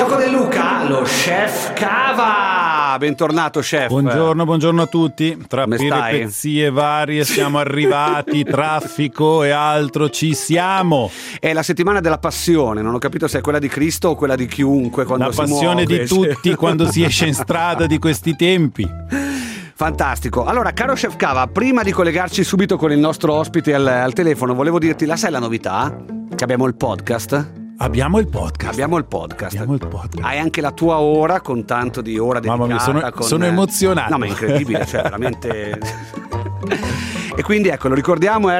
Gioco del Luca, lo chef Cava. Bentornato, chef. Buongiorno a tutti. Tra Come peripezie varie siamo arrivati, traffico e altro, ci siamo. È la settimana della passione, non ho capito se è quella di Cristo o quella di chiunque quando la si muove. La passione di tutti quando si esce in strada di questi tempi. Fantastico. Allora, caro chef Cava, prima di collegarci subito con il nostro ospite al telefono, volevo dirti, la sai la novità? Che abbiamo il podcast? Abbiamo il podcast. Hai anche la tua ora con tanto di ora dedicata. Mamma mia, sono emozionato. No, ma è incredibile, cioè veramente. E quindi ecco, lo ricordiamo,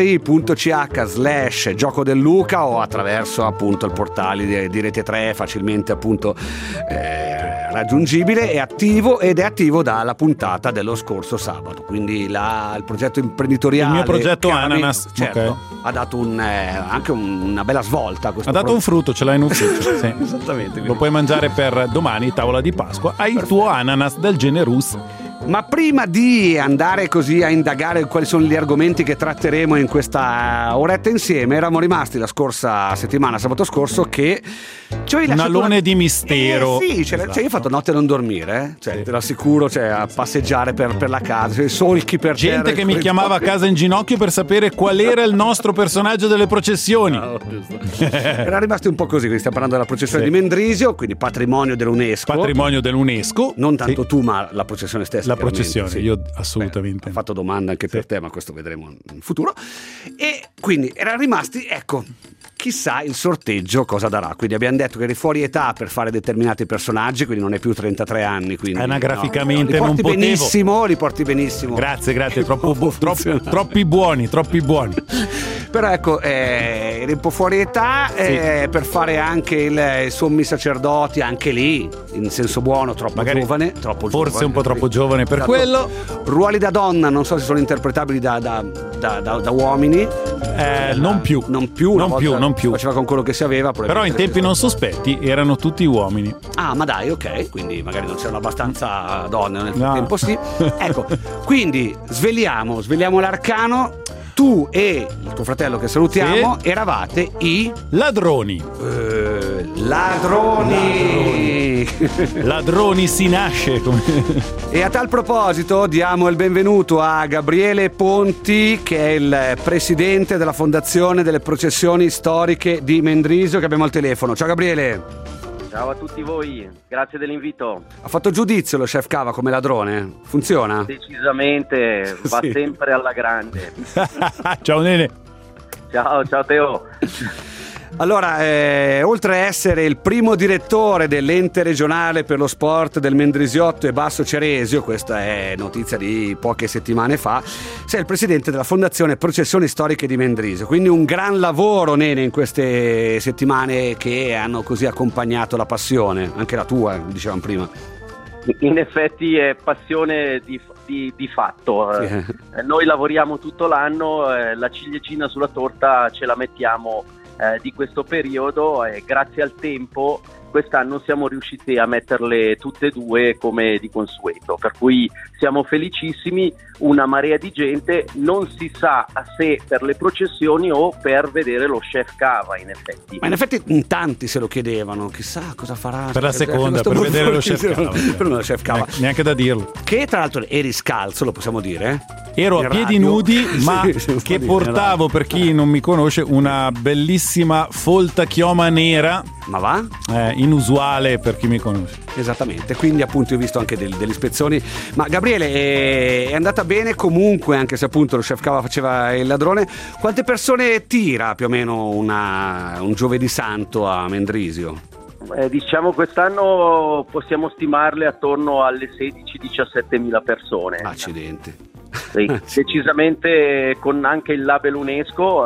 rsi.ch/Gioco del Luca o attraverso appunto il portale di Rete 3, facilmente appunto raggiungibile, è attivo dalla puntata dello scorso sabato. Quindi il progetto imprenditoriale, il mio progetto Ananas, certo, okay, ha dato anche una bella svolta a questo dato un frutto, ce l'hai in ufficio. Sì. Esattamente. Lo puoi mangiare per domani, tavola di Pasqua. Hai il tuo ananas del generus. Ma prima di andare così a indagare quali sono gli argomenti che tratteremo in questa oretta insieme, eravamo rimasti la scorsa settimana, sabato scorso, che un alone di mistero. Sì, esatto. Cioè io ho fatto notte a non dormire, cioè, sì, te lo assicuro, cioè, a passeggiare per la casa, cioè, solchi per gente terra, che mi chiamava a casa in ginocchio per sapere qual era il nostro personaggio delle processioni. No, era rimasti un po' così, quindi stiamo parlando della processione di Mendrisio, quindi patrimonio dell'UNESCO. Non tanto tu, ma la processione stessa. La processione, sì. Io assolutamente. Ho fatto domanda anche per te, ma questo vedremo in futuro. E quindi erano rimasti, ecco, chissà il sorteggio cosa darà. Quindi abbiamo detto che eri fuori età per fare determinati personaggi, quindi non hai più 33 anni. Quindi, anagraficamente no, non potevo. Li porti benissimo. Grazie, troppi buoni. Però ecco, eri un po' fuori età, sì, per fare anche i sommi sacerdoti, anche lì, in senso buono, troppo giovane. Forse un po' troppo giovane per quello. Ruoli da donna, non so se sono interpretabili da uomini. Non più. Non più. Faceva con quello che si aveva. Però in tempi non sospetti erano tutti uomini. Ah, ma dai, ok. Quindi non c'erano abbastanza donne nel frattempo, sì. Ecco, quindi sveliamo l'arcano. Tu e il tuo fratello, che salutiamo, sì, eravate i ladroni. Ladroni si nasce. E a tal proposito diamo il benvenuto a Gabriele Ponti, che è il presidente della Fondazione delle Processioni Storiche di Mendrisio, che abbiamo al telefono. Ciao Gabriele. Ciao a tutti voi, grazie dell'invito. Ha fatto giudizio lo chef Cava come ladrone? Funziona? Decisamente, va sì, sempre alla grande. Ciao Nene. Ciao Teo. Allora, oltre a essere il primo direttore dell'ente regionale per lo sport del Mendrisiotto e Basso Ceresio, questa è notizia di poche settimane fa, sei il presidente della Fondazione Processioni Storiche di Mendrisio, quindi un gran lavoro, Nene, in queste settimane che hanno così accompagnato la passione, anche la tua, dicevamo prima. In effetti è passione di fatto. Sì. Noi lavoriamo tutto l'anno, la ciliegina sulla torta ce la mettiamo di questo periodo, e grazie al tempo quest'anno siamo riusciti a metterle tutte e due come di consueto, per cui siamo felicissimi. Una marea di gente, non si sa se per le processioni o per vedere lo chef Cava, in effetti. Ma in effetti in tanti se lo chiedevano, chissà cosa farà per la seconda, per vedere lo chef Cava. Per lo chef Cava. Neanche da dirlo. Che tra l'altro eri scalzo, lo possiamo dire? Ero a piedi nudi, ma sì, che portavo, per chi non mi conosce, una bellissima folta chioma nera. Ma va? Inusuale per chi mi conosce. Esattamente, quindi appunto ho visto anche delle ispezioni. Ma Gabriele, è andata bene comunque, anche se appunto lo chef Cava faceva il ladrone. Quante persone tira più o meno un giovedì santo a Mendrisio? Diciamo quest'anno possiamo stimarle attorno alle 16-17 mila persone. Accidenti. Sì, decisamente, con anche il label UNESCO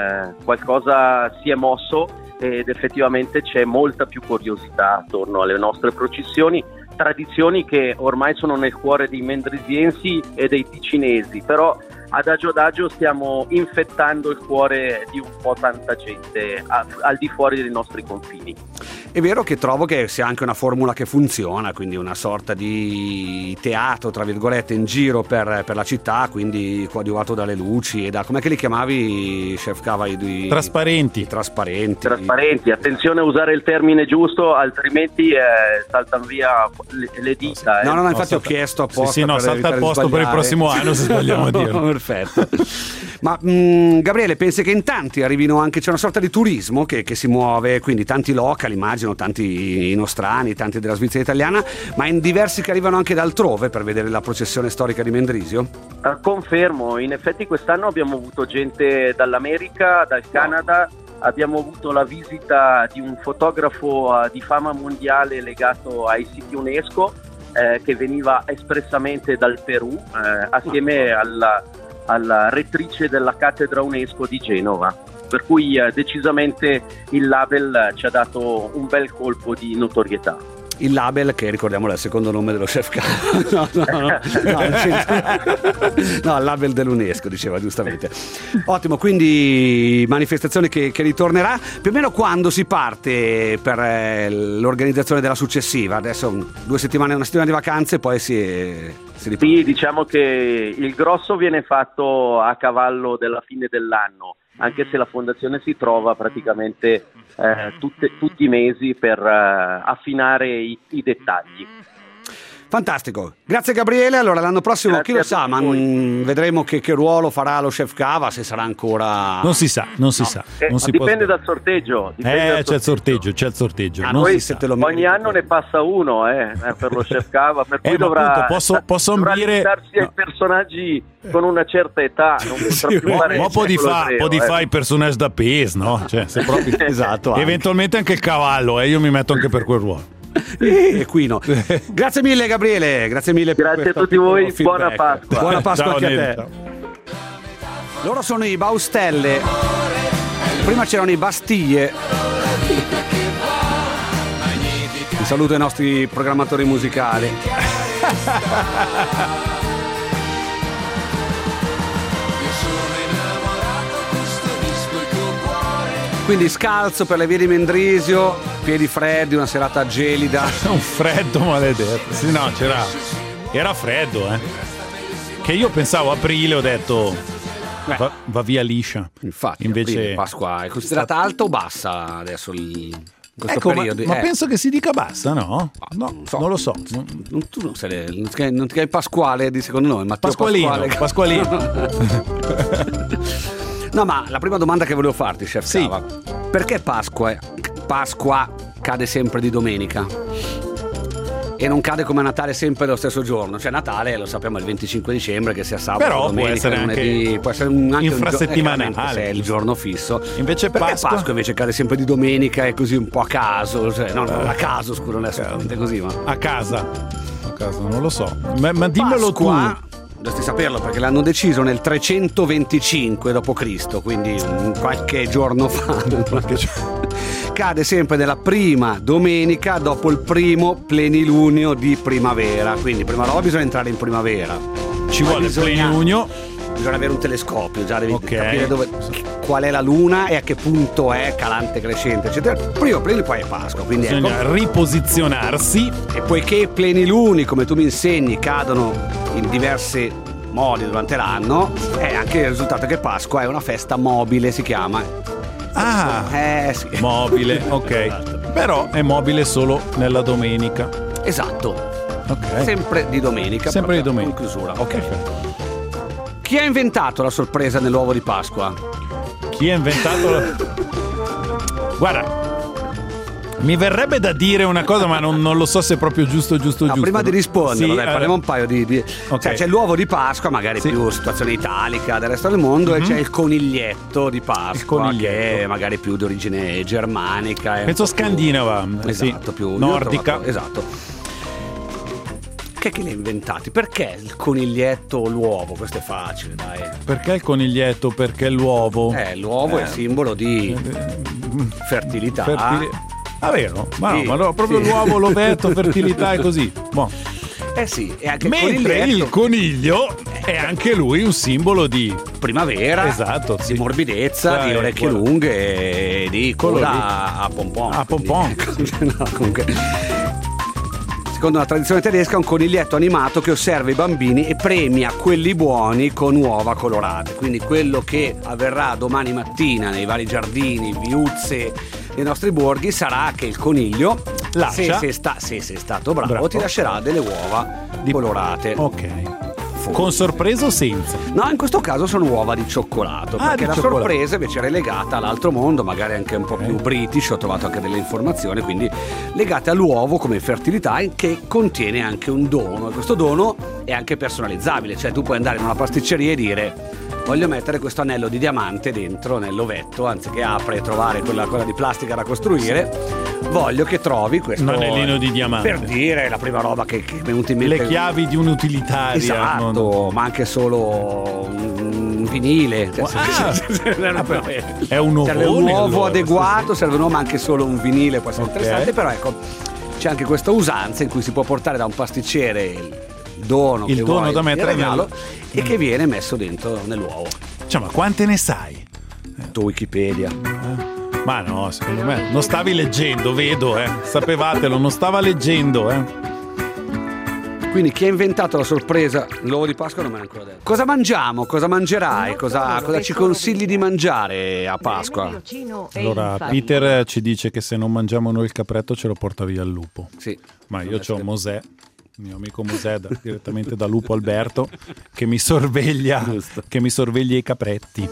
qualcosa si è mosso, ed effettivamente c'è molta più curiosità attorno alle nostre processioni, tradizioni che ormai sono nel cuore dei mendrisiensi e dei ticinesi, però adagio stiamo infettando il cuore di un po' tanta gente al di fuori dei nostri confini. È vero che trovo che sia anche una formula che funziona, quindi una sorta di teatro, tra virgolette, in giro per la città, quindi coadiuvato dalle luci e da, com'è che li chiamavi, chef Cava? Trasparenti. Trasparenti, attenzione a usare il termine giusto, altrimenti saltano via le dita. No, infatti ho chiesto apposta. Sì, salta al posto per il prossimo anno se sbagliamo a dirlo. Perfetto. Ma Gabriele, pensi che in tanti arrivino anche, c'è una sorta di turismo che si muove, quindi tanti locali, immagino, tanti nostrani, tanti della Svizzera italiana, ma in diversi che arrivano anche da altrove per vedere la processione storica di Mendrisio? Confermo, in effetti quest'anno abbiamo avuto gente dall'America, dal Canada, abbiamo avuto la visita di un fotografo di fama mondiale legato ai siti UNESCO che veniva espressamente dal Perù assieme alla rettrice della cattedra UNESCO di Genova, per cui decisamente il label ci ha dato un bel colpo di notorietà. Il label, che ricordiamolo è il secondo nome dello chef Cava. No, il label dell'UNESCO, diceva giustamente. Ottimo, quindi manifestazione che ritornerà. Più o meno quando si parte per l'organizzazione della successiva? Adesso una settimana di vacanze, poi si riparte. Sì, diciamo che il grosso viene fatto a cavallo della fine dell'anno, anche se la fondazione si trova praticamente tutti i mesi per affinare i dettagli. Fantastico, grazie Gabriele. Allora l'anno prossimo Grazie, chi lo sa, ma vedremo che ruolo farà lo chef Cava, se sarà ancora... Non si sa. Non dipende dal sorteggio. C'è il sorteggio. Ogni anno ne passa uno per lo chef Cava, per cui dovrà limitarsi ai personaggi con una certa età. Non potrà più fare un po' di fa i personaggi da peso, no? Cioè, se proprio... Esatto. Eventualmente anche il cavallo, io mi metto anche per quel ruolo. Equino. Grazie mille Gabriele, grazie mille. Grazie a tutti voi, buona Pasqua. Buona Pasqua. Ciao, anche a te. Loro sono i Baustelle, prima c'erano i Bastiglie. Un saluto ai nostri programmatori musicali. Quindi scalzo per le vie di Mendrisio, piedi freddi, una serata gelida. Un freddo maledetto. Sì, no, era freddo, Che io pensavo aprile, ho detto va via liscia. Infatti, invece Pasqua è considerata alta o bassa adesso questo periodo? Ma penso che si dica bassa, no? No, non lo so. Tu non ti chiami Pasquale di secondo nome, Matteo Pasqualino. No, ma la prima domanda che volevo farti, chef Cava, perché Pasqua cade sempre di domenica e non cade come Natale sempre lo stesso giorno? Cioè Natale lo sappiamo il 25 dicembre che sia sabato, però domenica, può essere lunedì, anche può essere anche infrasettimanale, se è il giorno fisso. Invece Pasqua invece cade sempre di domenica e così un po' a caso, cioè no, a caso, scusa, non è assolutamente così, ma a casa non lo so, ma dimmelo tu. Dovresti saperlo perché l'hanno deciso nel 325 d.C., quindi qualche giorno fa. Cade sempre nella prima domenica dopo il primo plenilunio di primavera. Quindi prima roba bisogna entrare in primavera. Ci vuole il plenilunio. Bisogna avere un telescopio, già devi capire qual è la luna e a che punto è calante, crescente, eccetera. Prima poi è Pasqua, quindi bisogna riposizionarsi. E poiché i pleniluni, come tu mi insegni, cadono in diversi modi durante l'anno, è anche il risultato che Pasqua è una festa mobile, si chiama. Sì. Mobile, ok. Però è mobile solo nella domenica. Esatto. Ok. Sempre di domenica. Sempre di domenica. In chiusura. Ok. Chi ha inventato la sorpresa nell'uovo di Pasqua? Chi ha inventato Guarda, mi verrebbe da dire una cosa, ma non lo so se è proprio giusto. Prima di rispondere, parliamo un paio di... Okay. Cioè, c'è l'uovo di Pasqua, magari più situazione italica del resto del mondo, e c'è il coniglietto di Pasqua, che è magari più di origine germanica. Penso scandinava. Esatto, più nordica. Esatto. Che li ha inventati? Perché il coniglietto o l'uovo? Questo è facile, dai. Perché il coniglietto? Perché l'uovo? L'uovo è simbolo di fertilità. Vero? Ma no, proprio l'uovo, l'ovetto, fertilità e così. Sì, e anche mentre il coniglio è anche lui un simbolo di primavera, esatto, di morbidezza, di orecchie lunghe e di coda a pompon. A pompon. No, comunque, secondo la tradizione tedesca, è un coniglietto animato che osserva i bambini e premia quelli buoni con uova colorate. Quindi quello che avverrà domani mattina nei vari giardini, viuzze dei nostri borghi sarà che il coniglio, se sei stato bravo, ti lascerà delle uova colorate. Ok. Con sorpresa o senza? No, in questo caso sono uova di cioccolato, perché la sorpresa invece era legata all'altro mondo, magari anche un po' più british. Ho trovato anche delle informazioni, quindi legate all'uovo come fertilità, che contiene anche un dono, e questo dono è anche personalizzabile, cioè tu puoi andare in una pasticceria e dire: voglio mettere questo anello di diamante dentro nell'ovetto, anziché aprire e trovare quella cosa di plastica da costruire. Voglio che trovi questo anellino di diamante, per dire la prima roba che è venuta in mente. Le chiavi di un'utilitaria. Esatto, ma anche solo un vinile. È un serve un uovo adeguato, serve un uovo, ma anche solo un vinile può essere interessante. Però ecco, c'è anche questa usanza in cui si può portare da un pasticcere il dono da mettere in regalo e che viene messo dentro nell'uovo. Cioè, ma quante ne sai? Tu Wikipedia. Ma no, secondo me non stavi leggendo, vedo, sapevatelo, non stava leggendo, Quindi chi ha inventato la sorpresa l'uovo di Pasqua non me l'ha ancora detto. Cosa mangiamo? Cosa mangerai? Cosa ci consigli di mangiare a Pasqua? Allora, Peter ci dice che se non mangiamo noi il capretto ce lo porta via il lupo. Sì. Ma io c'ho Mosè, il mio amico Mosè, direttamente da Lupo Alberto, che mi sorveglia i capretti.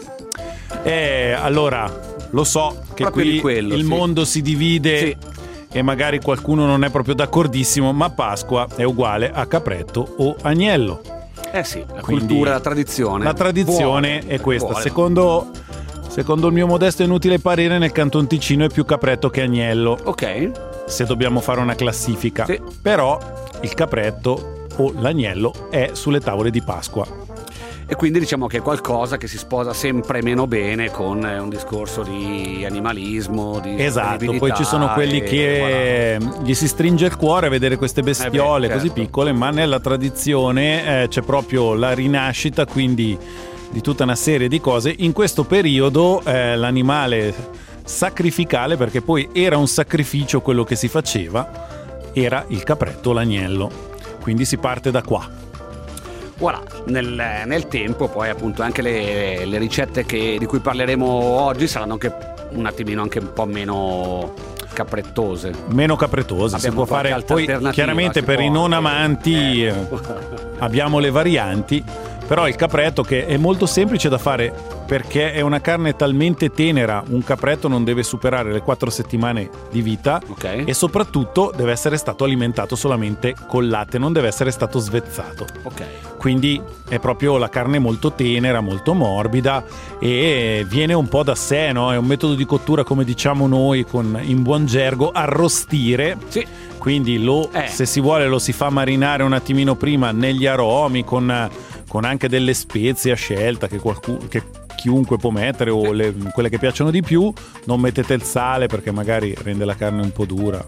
Allora, lo so che qui il mondo si divide e magari qualcuno non è proprio d'accordissimo, ma Pasqua è uguale a capretto o agnello. Sì, la cultura, la tradizione. La tradizione è questa. Secondo il mio modesto e inutile parere, nel Canton Ticino è più capretto che agnello. Ok. Se dobbiamo fare una classifica. Sì. Però il capretto o l'agnello è sulle tavole di Pasqua. E quindi diciamo che è qualcosa che si sposa sempre meno bene con un discorso di animalismo, di esatto, poi ci sono quelli che gli si stringe il cuore a vedere queste bestiole così piccole, ma nella tradizione c'è proprio la rinascita, quindi di tutta una serie di cose. In questo periodo l'animale sacrificale, perché poi era un sacrificio quello che si faceva, era il capretto o l'agnello, quindi si parte da qua. Voilà, nel tempo poi appunto anche le ricette di cui parleremo oggi saranno anche un attimino anche un po' meno caprettose. Meno caprettose, si può fare. Poi chiaramente per i non amanti abbiamo le varianti, però il capretto, che è molto semplice da fare perché è una carne talmente tenera, un capretto non deve superare le 4 settimane di vita, e soprattutto deve essere stato alimentato solamente col latte, non deve essere stato svezzato. Quindi è proprio la carne molto tenera, molto morbida, e viene un po' da sé, no? È un metodo di cottura, come diciamo noi in buon gergo, arrostire. Sì. Quindi se si vuole lo si fa marinare un attimino prima negli aromi con anche delle spezie a scelta che chiunque può mettere, o quelle che piacciono di più. Non mettete il sale perché magari rende la carne un po' dura.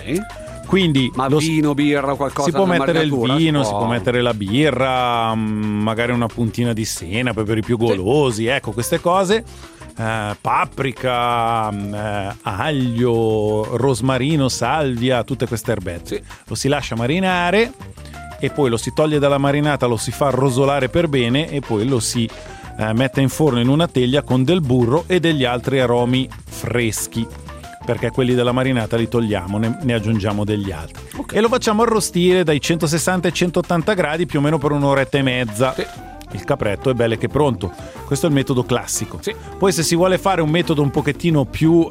Quindi vino, birra, qualcosa. Si può mettere il vino, si può mettere la birra, magari una puntina di senape per i più golosi, ecco, queste cose. Paprika, aglio, rosmarino, salvia, tutte queste erbette. Lo si lascia marinare e poi lo si toglie dalla marinata, lo si fa rosolare per bene e poi lo si mette in forno in una teglia con del burro e degli altri aromi freschi, perché quelli della marinata li togliamo, ne aggiungiamo degli altri. E lo facciamo arrostire dai 160 ai 180 gradi più o meno per un'oretta e mezza. Il capretto è bello che è pronto. Questo è il metodo classico. Poi se si vuole fare un metodo un pochettino più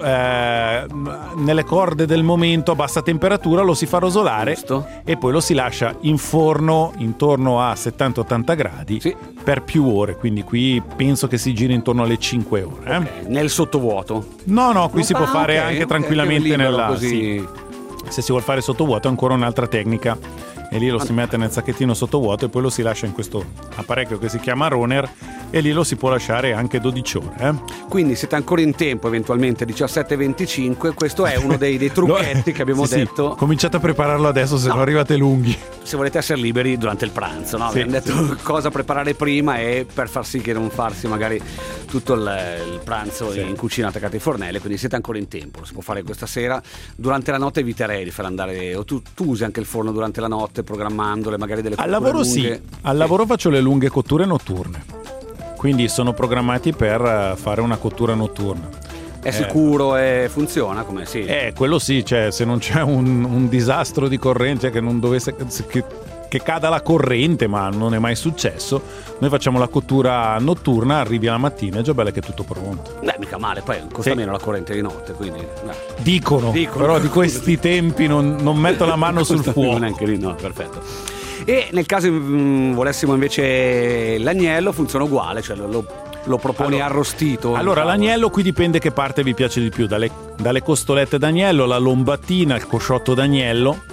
nelle corde del momento, a bassa temperatura, lo si fa rosolare e poi lo si lascia in forno intorno a 70-80 gradi per più ore. Quindi qui penso che si giri intorno alle 5 ore. Nel sottovuoto? No, qui si può fare anche tranquillamente nella... Così. Se si vuole fare sottovuoto è ancora un'altra tecnica, e lì lo si mette nel sacchettino sottovuoto e poi lo si lascia in questo apparecchio che si chiama Roner, e lì lo si può lasciare anche 12 ore. Quindi siete ancora in tempo, eventualmente 17:25. Questo è uno dei trucchetti che abbiamo detto. Sì. Cominciate a prepararlo adesso, se no arrivate lunghi. Se volete essere liberi durante il pranzo, no? Abbiamo detto cosa preparare prima, e per far sì che non farsi magari tutto il pranzo in cucina attaccati ai fornelli, quindi siete ancora in tempo, lo si può fare questa sera. Durante la notte eviterei di far andare, o tu usi anche il forno durante la notte programmandole, magari delle cotture lavoro lunghe. Al lavoro faccio le lunghe cotture notturne, quindi sono programmati per fare una cottura notturna. È sicuro e funziona come sì? Quello sì, cioè se non c'è un disastro di corrente, che non dovesse che cada la corrente, ma non è mai successo, noi facciamo la cottura notturna, arrivi la mattina e già bella che è tutto pronto. Mica male, poi costa meno la corrente di notte, quindi dicono però di questi tempi non metto la mano sul fuoco. Neanche lì, no, perfetto. E nel caso volessimo invece l'agnello, funziona uguale, cioè lo proponi arrostito? Allora, l'agnello qui dipende che parte vi piace di più, dalle costolette d'agnello, la lombatina, il cosciotto d'agnello.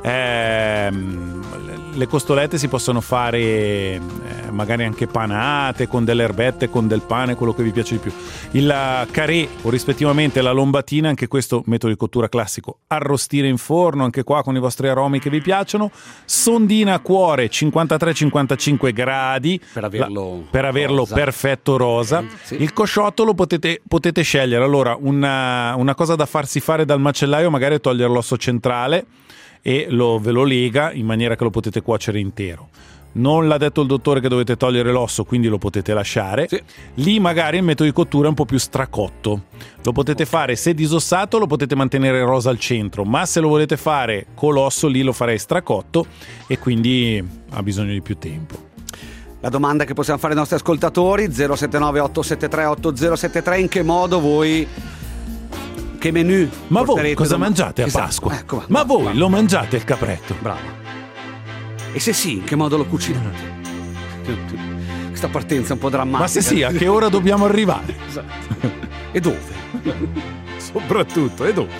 Le costolette si possono fare magari anche panate, con delle erbette, con del pane, quello che vi piace di più. Il carré o rispettivamente la lombatina, anche questo metodo di cottura classico, arrostire in forno, anche qua con i vostri aromi che vi piacciono. Sondina a cuore 53-55 gradi per averlo perfetto rosa. Sì. Il cosciotto lo potete scegliere. Allora, una cosa da farsi fare dal macellaio magari è togliere l'osso centrale e ve lo lega in maniera che lo potete cuocere intero. Non l'ha detto il dottore che dovete togliere l'osso, quindi lo potete lasciare. Sì. Lì magari il metodo di cottura è un po' più stracotto. Lo potete fare, se disossato lo potete mantenere rosa al centro, ma se lo volete fare con l'osso lì lo farei stracotto, e quindi ha bisogno di più tempo. La domanda che possiamo fare ai nostri ascoltatori: 079 873 8073, in che modo voi, che menù? Ma voi cosa mangiate a Pasqua? Ecco, ma voi lo mangiate il capretto? Bravo. E se sì, in che modo lo cucinate? Questa partenza è un po' drammatica. Ma se sì, a che ora dobbiamo arrivare? Esatto. E dove? Soprattutto, e dove?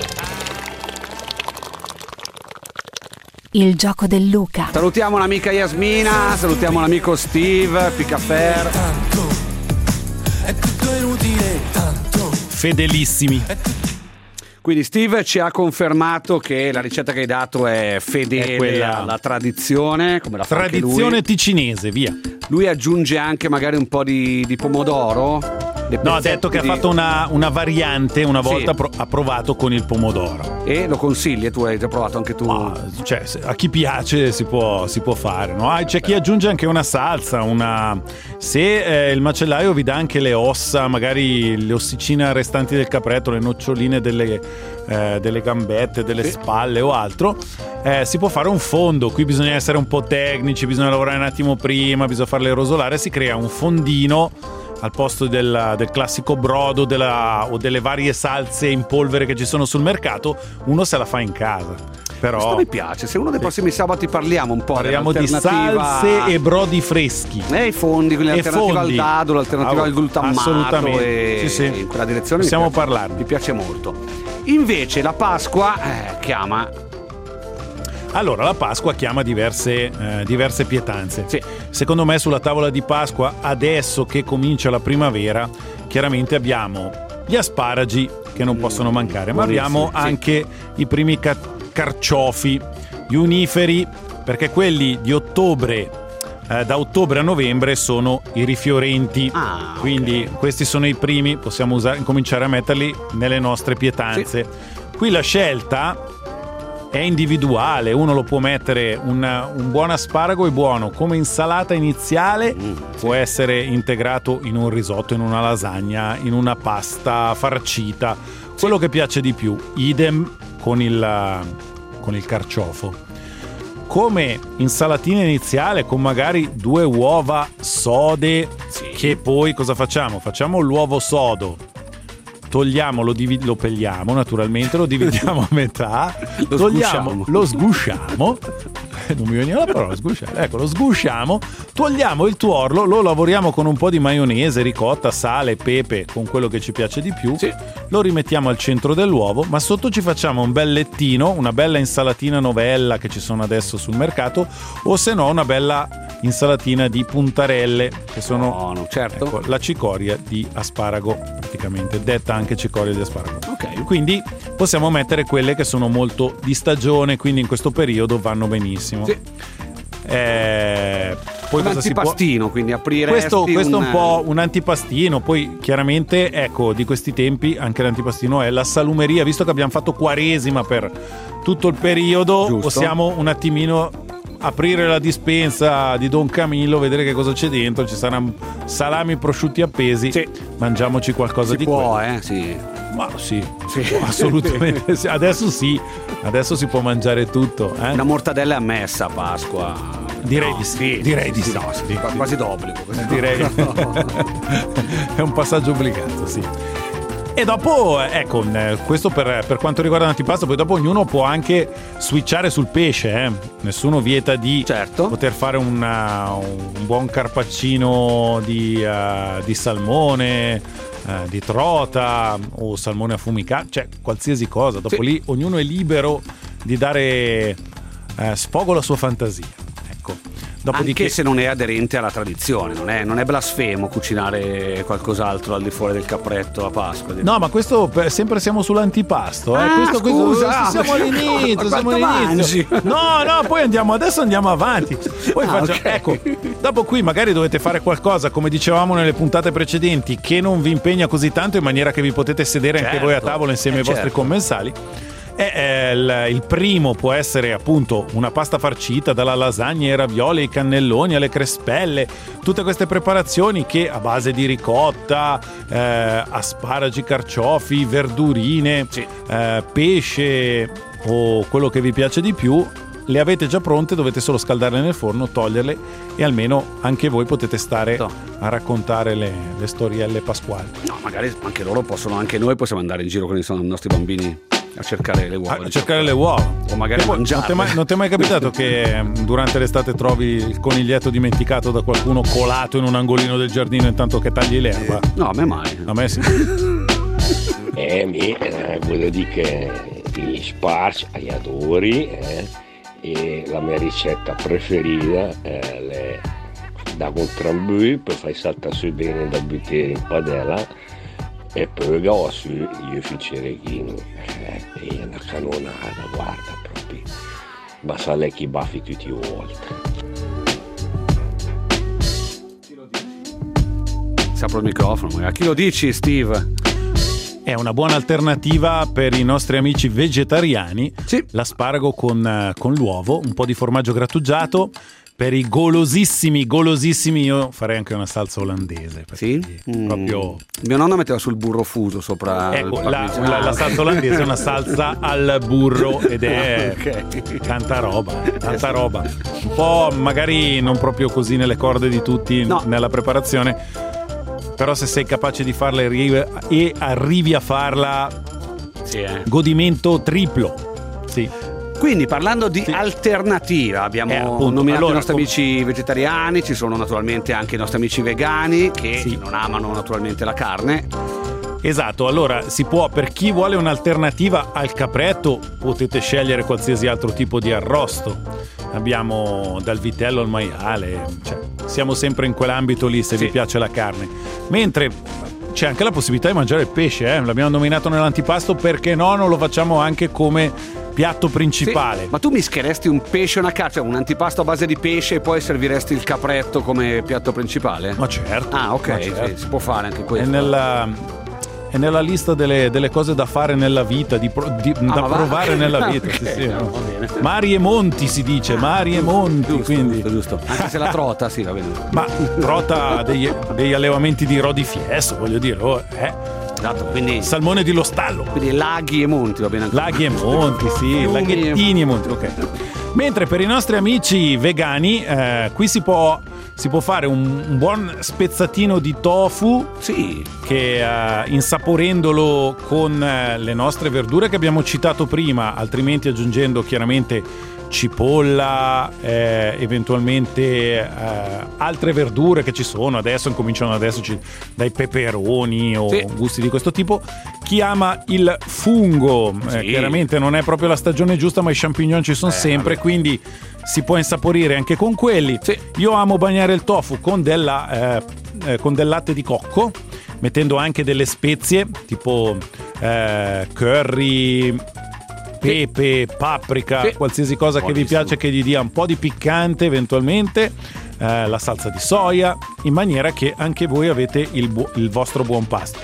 Il gioco del Luca. Salutiamo l'amica Yasmina, salutiamo l'amico Steve, Picafer. È tutto inutile, tanto. Fedelissimi. Quindi Steve ci ha confermato che la ricetta che hai dato è fedele alla tradizione, come la fa anche lui. Tradizione ticinese, via. Lui aggiunge anche magari un po' di pomodoro. No, ha detto che ha fatto una variante una volta, ha provato con il pomodoro. E lo consigli? Tu hai già provato anche tu? Cioè, a chi piace si può fare, no? C'è chi aggiunge anche una salsa, se il macellaio vi dà anche le ossa, magari le ossicine restanti del capretto, le noccioline delle gambette, delle spalle o altro, si può fare un fondo. Qui bisogna essere un po' tecnici, bisogna lavorare un attimo prima, bisogna farle rosolare, si crea un fondino al posto del classico brodo o delle varie salse in polvere che ci sono sul mercato. Uno se la fa in casa. Però questo mi piace. Se uno dei prossimi sabati parliamo di salse e brodi freschi i fondi, quindi l'alternativa al dado, l'alternativa al glutammato, assolutamente. Sì. In quella direzione possiamo parlarne. Mi piace molto. Invece la Pasqua chiama. Allora, la Pasqua chiama diverse pietanze. Sì. Secondo me sulla tavola di Pasqua, adesso che comincia la primavera, chiaramente abbiamo gli asparagi che non possono mancare, ma abbiamo anche i primi carciofi, gli uniferi, perché quelli di ottobre, da ottobre a novembre, sono i rifiorenti. Quindi questi sono i primi, possiamo cominciare a metterli nelle nostre pietanze. Sì. Qui la scelta è individuale, uno lo può mettere, un buon asparago è buono come insalata iniziale, può essere integrato in un risotto, in una lasagna, in una pasta farcita, quello che piace di più. Idem con il carciofo. Come insalatina iniziale con magari 2 uova sode, che poi cosa facciamo? Facciamo l'uovo sodo, togliamo, lo pelliamo naturalmente, lo dividiamo a metà, lo sgusciamo non mi veniva la parola, sgusciare. Ecco, lo sgusciamo, togliamo il tuorlo, lo lavoriamo con un po' di maionese, ricotta, sale, pepe, con quello che ci piace di più. Sì. Lo rimettiamo al centro dell'uovo, ma sotto ci facciamo un bel lettino, una bella insalatina novella che ci sono adesso sul mercato, o se no una bella insalatina di puntarelle, che sono certo. Ecco, la cicoria di asparago, praticamente detta anche cicoria di asparago. Ok. Quindi possiamo mettere quelle che sono molto di stagione, quindi in questo periodo vanno benissimo. Sì. Poi un antipastino, quindi aprire questo è un po' un antipastino. Poi chiaramente, ecco, di questi tempi anche l'antipastino è la salumeria, visto che abbiamo fatto Quaresima per tutto il periodo. Giusto. Possiamo un attimino aprire la dispensa di Don Camillo, vedere che cosa c'è dentro. Ci saranno salami, prosciutti appesi. Sì. Mangiamoci qualcosa di può, quello. Sì. Ma sì, assolutamente sì. Adesso si può mangiare tutto. Una mortadella è ammessa a Pasqua. Direi di sì. Direi di sì. No, sì. Quasi d'obbligo. Direi. È un passaggio obbligato, sì. E dopo, ecco, questo per quanto riguarda l'antipasto, poi dopo ognuno può anche switchare sul pesce, Nessuno vieta di poter fare un buon carpaccino di salmone, di trota o salmone affumicato, cioè qualsiasi cosa. Dopo lì ognuno è libero di dare sfogo alla sua fantasia. Dopodiché, anche se non è aderente alla tradizione, non è blasfemo cucinare qualcos'altro al di fuori del capretto a Pasqua. No, ma questo sempre siamo sull'antipasto. Scusa, siamo all'inizio. No, poi adesso andiamo avanti. Poi ecco, dopo qui magari dovete fare qualcosa, come dicevamo nelle puntate precedenti, che non vi impegna così tanto, in maniera che vi potete sedere anche voi a tavola insieme ai vostri commensali. Il primo può essere appunto una pasta farcita, dalla lasagna ai ravioli, ai cannelloni, alle crespelle, tutte queste preparazioni che a base di ricotta, asparagi, carciofi, verdurine, pesce o quello che vi piace di più, le avete già pronte, dovete solo scaldarle nel forno, toglierle e almeno anche voi potete stare a raccontare le storielle pasquali. No, magari anche loro noi possiamo andare in giro con i nostri bambini a cercare le uova. O magari mangiarle. Non ti è mai capitato che durante l'estate trovi il coniglietto dimenticato da qualcuno colato in un angolino del giardino intanto che tagli l'erba? No, a me mai. A me sì. Voglio dire che gli sparci agli adori, e la mia ricetta preferita è da contrambui, poi fai saltare su bene da buttare in padella e poi su io ficereghino e una canonata, guarda, proprio basta lecchi i baffi tutti i volte. Si apre il microfono, a chi lo dici, Steve? È una buona alternativa per i nostri amici vegetariani, l'asparago con l'uovo, un po' di formaggio grattugiato. Per i golosissimi io farei anche una salsa olandese. Sì? Proprio... Mio nonno metteva sul burro fuso sopra. Ecco, la salsa olandese è una salsa al burro ed è tanta roba. Un po' magari non proprio così nelle corde di tutti nella preparazione, però se sei capace di farla e arrivi a farla, godimento triplo. Sì. Quindi parlando di alternativa, abbiamo nominato i nostri amici vegetariani, ci sono naturalmente anche i nostri amici vegani che non amano naturalmente la carne. Esatto, allora si può, per chi vuole un'alternativa al capretto potete scegliere qualsiasi altro tipo di arrosto. Abbiamo dal vitello al maiale, siamo sempre in quell'ambito lì se vi piace la carne. Mentre c'è anche la possibilità di mangiare il pesce, l'abbiamo nominato nell'antipasto, perché no, non lo facciamo anche come piatto principale. Ma tu mischeresti un pesce e una carne, un antipasto a base di pesce e poi serviresti il capretto come piatto principale? Ma certo. Ah, ok, si può fare anche questo. È nella lista delle cose da fare nella vita, da provare nella vita. Okay, va bene. Mari e monti si dice, mari e monti. Giusto, quindi. Giusto. Anche se la trota, va bene. Ma trota degli allevamenti di Rodi Fieso, voglio dire. Esatto, quindi salmone di Lo Stallo. Quindi laghi e monti, va bene anche. Laghi e monti, laghettini e monti, ok. Mentre per i nostri amici vegani, qui si può fare un buon spezzatino di tofu, che insaporendolo con le nostre verdure che abbiamo citato prima, altrimenti aggiungendo chiaramente cipolla, eventualmente altre verdure che ci sono adesso, incominciano ad esserci dai peperoni o gusti di questo tipo. Chi ama il fungo, chiaramente non è proprio la stagione giusta, ma i champignon ci sono sempre, quindi si può insaporire anche con quelli. Io amo bagnare il tofu con del latte di cocco, mettendo anche delle spezie tipo curry, pepe, paprika, qualsiasi cosa che vi piace che gli dia un po' di piccante eventualmente, la salsa di soia, in maniera che anche voi avete il vostro buon pasto.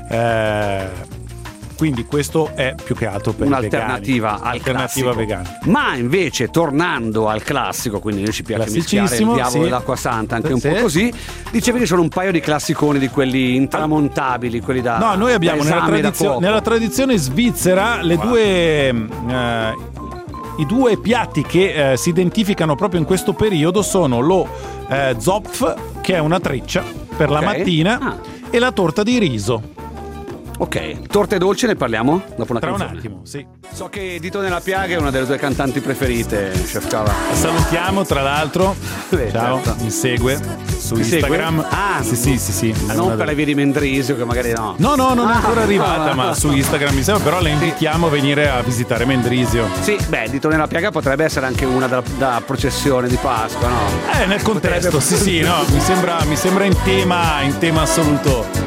Quindi questo è più che altro per un'alternativa al classico vegana. Ma invece tornando al classico, quindi noi ci piace mischiare il diavolo e l'acqua santa, anche un po' così. Dicevi che sono un paio di classiconi, di quelli intramontabili, quelli da no, noi abbiamo nella tradizione svizzera le i due piatti che si identificano proprio in questo periodo sono lo Zopf, che è una treccia per la mattina, e la torta di riso. Ok, torte e dolce ne parliamo dopo una canzone. Tra un attimo, sì. So che Dito nella piaga è una delle tue cantanti preferite, Chef Cava. La salutiamo, tra l'altro. Ciao, certo. Mi segue su Instagram. Sì. Non per le vie di Mendrisio, che magari no. No, non è ancora arrivata, ma su Instagram mi sembra, però la invitiamo a venire a visitare Mendrisio. Sì, Dito nella piaga potrebbe essere anche una da processione di Pasqua, no? Nel contesto, sì, no, mi sembra in tema assoluto.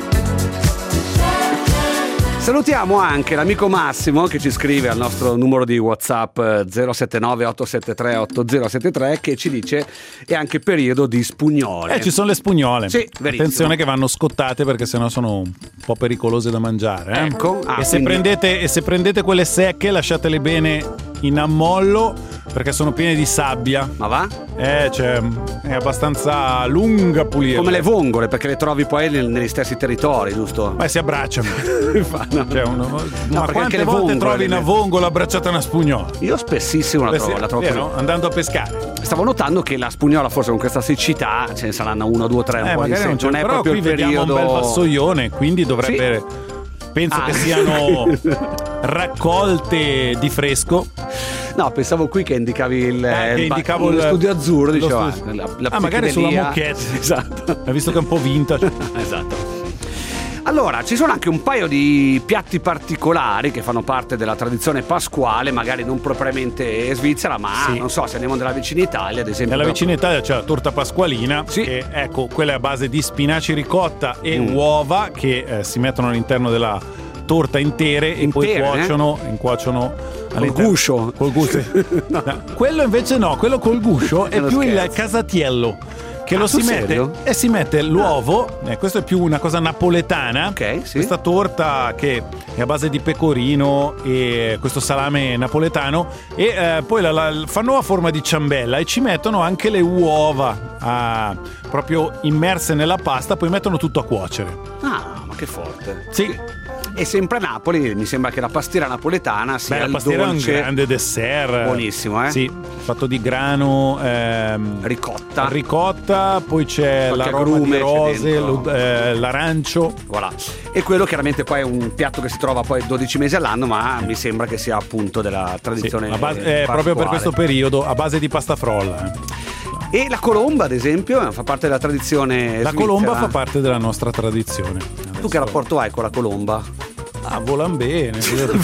Salutiamo anche l'amico Massimo che ci scrive al nostro numero di WhatsApp 079 873 8073, che ci dice è anche periodo di spugnole. Ci sono le spugnole. Sì, verissimo. Attenzione che vanno scottate perché sennò sono un po' pericolose da mangiare. Ecco. E se prendete quelle secche, lasciatele bene in ammollo perché sono piene di sabbia. Ma va? È abbastanza lunga a pulire. Come le vongole, perché le trovi poi negli stessi territori, giusto? Si abbracciano. No. Ma quante volte trovi una vongola abbracciata a una spugnola? Io spessissimo la trovo. Andando a pescare. Stavo notando che la spugnola, forse con questa siccità, ce ne saranno 1, 2, 3 un po' di secco. Non è però proprio qui il periodo. Vediamo un bel vassoione, quindi dovrebbe. Sì. Penso che siano raccolte di fresco. No, pensavo qui che indicavi lo studio azzurro, diceva. Magari sulla moquette. Esatto. Hai visto che è un po' vintage. Esatto. Allora, ci sono anche un paio di piatti particolari che fanno parte della tradizione pasquale, magari non propriamente svizzera, ma non so, se andiamo nella vicina Italia, ad esempio. Nella vicina Italia c'è la torta pasqualina, sì. Che, ecco, quella è a base di spinaci ricotta e uova che si mettono all'interno della torta intere e poi cuociono col guscio. Col guscio. No, quello invece no, quello col guscio è più il casatiello. Che si mette l'uovo, questo è più una cosa napoletana. Okay, sì. Questa torta che è a base di pecorino e questo salame napoletano, e poi fanno a forma di ciambella e ci mettono anche le uova proprio immerse nella pasta, poi mettono tutto a cuocere. Ah, ma che forte. Sì. E sempre a Napoli mi sembra che la pastiera napoletana sia la pastiera dolce, è un grande dessert. Buonissimo, Sì, fatto di grano, ricotta, poi c'è l'aroma di rose, l'arancio. Voilà. E quello chiaramente poi è un piatto che si trova poi 12 mesi all'anno, ma mi sembra che sia appunto della tradizione proprio per questo periodo, a base di pasta frolla. E la colomba, ad esempio, fa parte della tradizione La svizzera. Colomba fa parte della nostra tradizione. Tu che rapporto hai con la colomba? Volan bene.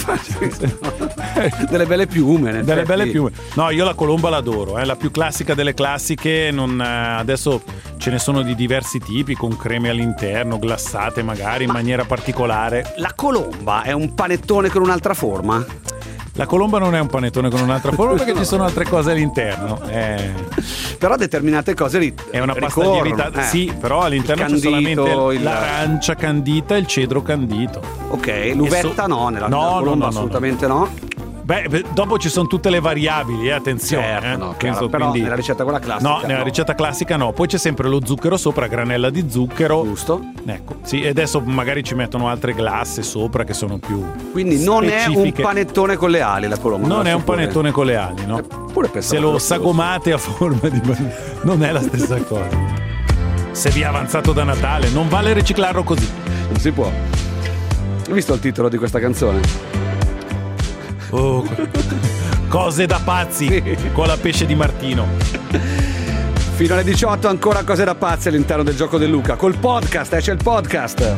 Delle belle piume. Delle belle piume. No, io la colomba l'adoro, è la più classica delle classiche. Adesso ce ne sono di diversi tipi, con creme all'interno, glassate magari in maniera particolare. La colomba è un panettone con un'altra forma? La colomba non è un panettone con un'altra forma perché ci sono altre cose all'interno. Però determinate cose è una pasta lievitata, sì, però all'interno c'è solamente l'arancia candita e il cedro candito. Ok, l'uvetta nella colomba assolutamente no. Dopo ci sono tutte le variabili, attenzione. Certo, chiaro, però nella ricetta quella classica. No, nella ricetta classica no. Poi c'è sempre lo zucchero sopra, granella di zucchero. Giusto. Ecco, sì, e adesso magari ci mettono altre glasse sopra che sono più quindi non specifiche. È un panettone con le ali la colomba. Non è un panettone con le ali, no. Se lo sagomate a forma di non è la stessa cosa. Se vi è avanzato da Natale, non vale riciclarlo così. Non si può. Hai visto il titolo di questa canzone? Cose da pazzi con la pesce di Martino. Fino alle 18 ancora cose da pazzi all'interno del Gioco del Luca. Col podcast, c'è il podcast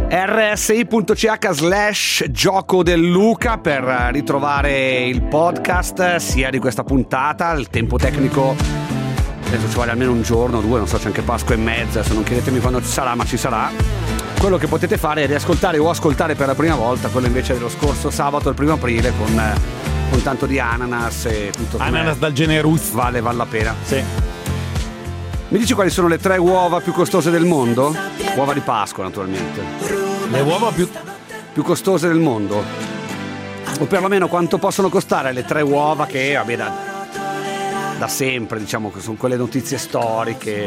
rsi.ch/Gioco del Luca per ritrovare il podcast sia di questa puntata. Il tempo tecnico penso ci vuole almeno un giorno o due, non so, c'è anche Pasqua e mezza, se non chiedetemi quando ci sarà, ma ci sarà. Quello che potete fare è riascoltare o ascoltare per la prima volta quello invece dello scorso sabato, il 1° aprile, con tanto di ananas e tutto. Ananas dal Generus. Vale la pena. Sì. Mi dici quali sono le 3 uova più costose del mondo? Uova di Pasqua, naturalmente. Le uova più costose del mondo? O perlomeno quanto possono costare le 3 uova che, vabbè, da sempre, diciamo, che sono quelle notizie storiche.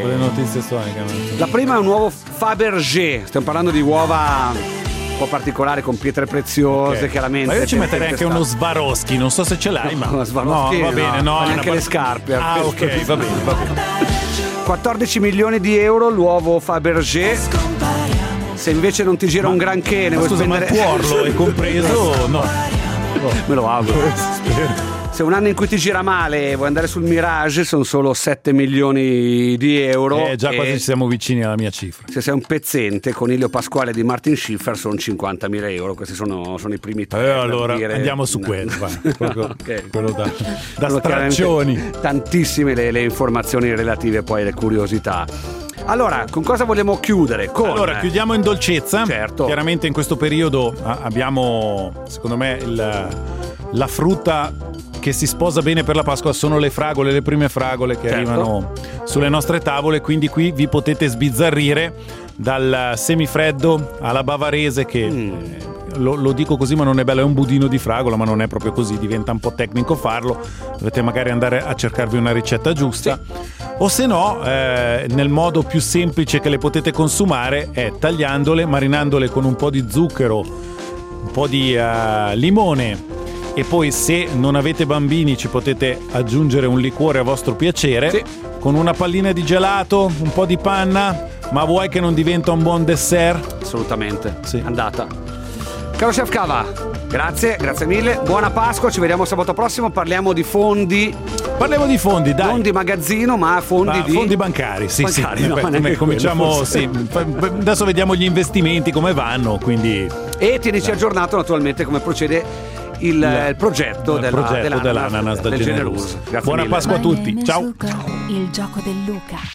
La prima è un uovo Fabergé. Stiamo parlando di uova un po' particolari, con pietre preziose, chiaramente. Ma io ci metterei anche uno Swarovski, non so se ce l'hai, ma Swarovski, no, va bene, no, neanche le scarpe. Ah, ok, va bene. 14 milioni di euro l'uovo Fabergé. Se invece non ti gira un granché, ne vuoi spendere. Ma il tuorlo è compreso? No. Me lo auguro. Spero. Se un anno in cui ti gira male e vuoi andare sul Mirage, sono solo 7 milioni di euro. Già quasi ci siamo vicini alla mia cifra. Se sei un pezzente, Coniglio Pasquale di Martin Schiffer sono 50.000 euro. Questi sono i primi 3. Allora andiamo su quello. Okay. Quello da straccioni. Tantissime le informazioni relative poi alle curiosità. Allora, con cosa vogliamo chiudere? Allora, chiudiamo in dolcezza. Certo. Chiaramente in questo periodo abbiamo, secondo me, la frutta che si sposa bene per la Pasqua sono le fragole, le prime fragole che arrivano sulle nostre tavole, quindi qui vi potete sbizzarrire dal semifreddo alla bavarese che lo dico così ma non è bello, è un budino di fragola, ma non è proprio così, diventa un po' tecnico farlo, dovete magari andare a cercarvi una ricetta giusta, o se no nel modo più semplice che le potete consumare è tagliandole, marinandole con un po' di zucchero, un po' di limone, e poi se non avete bambini ci potete aggiungere un liquore a vostro piacere, con una pallina di gelato, un po' di panna, ma vuoi che non diventa un buon dessert? Assolutamente, andata. Caro Chef Cava, grazie mille, buona Pasqua, ci vediamo sabato prossimo, parliamo di fondi. Parliamo di fondi, dai. Non di magazzino, ma fondi bancari, sì. No, cominciamo, adesso vediamo gli investimenti come vanno, quindi. E tienici aggiornato naturalmente come procede il progetto dell'ananas del Generus. Buona Pasqua a tutti, ciao. Il Gioco del Luca.